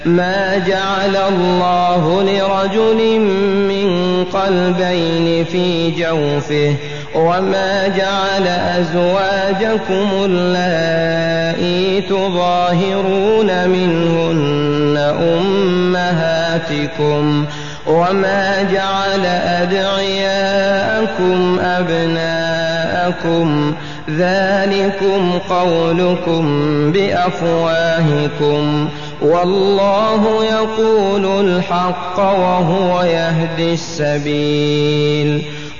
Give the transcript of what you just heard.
ما جعل الله لرجل من قلبين في جوفه وما جعل أزواجكم اللائي تظاهرون منهن أمهاتكم وما جعل أدعياءكم أبناءكم ذلكم قولكم بأفواهكم والله يقول الحق وهو يهدي السبيل